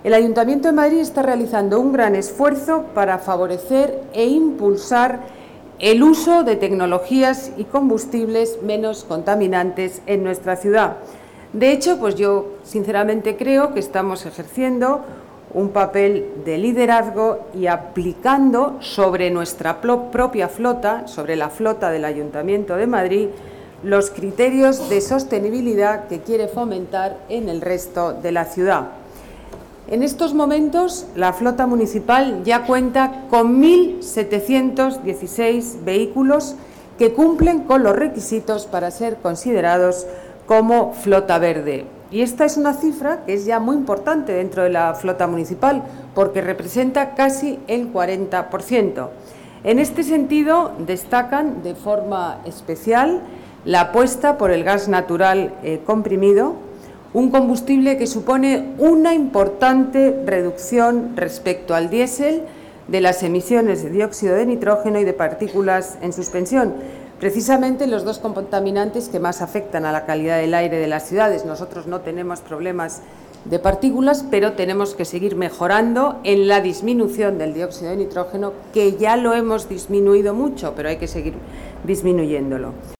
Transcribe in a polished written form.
El Ayuntamiento de Madrid está realizando un gran esfuerzo para favorecer e impulsar el uso de tecnologías y combustibles menos contaminantes en nuestra ciudad. De hecho, pues yo sinceramente creo que estamos ejerciendo un papel de liderazgo y aplicando sobre nuestra propia flota, sobre la flota del Ayuntamiento de Madrid, los criterios de sostenibilidad que quiere fomentar en el resto de la ciudad. En estos momentos, la flota municipal ya cuenta con 1.716 vehículos que cumplen con los requisitos para ser considerados como flota verde. Y esta es una cifra que es ya muy importante dentro de la flota municipal, porque representa casi el 40%. En este sentido, destacan de forma especial la apuesta por el gas natural comprimido, un combustible que supone una importante reducción respecto al diésel de las emisiones de dióxido de nitrógeno y de partículas en suspensión, precisamente los dos contaminantes que más afectan a la calidad del aire de las ciudades. Nosotros no tenemos problemas de partículas, pero tenemos que seguir mejorando en la disminución del dióxido de nitrógeno, que ya lo hemos disminuido mucho, pero hay que seguir disminuyéndolo.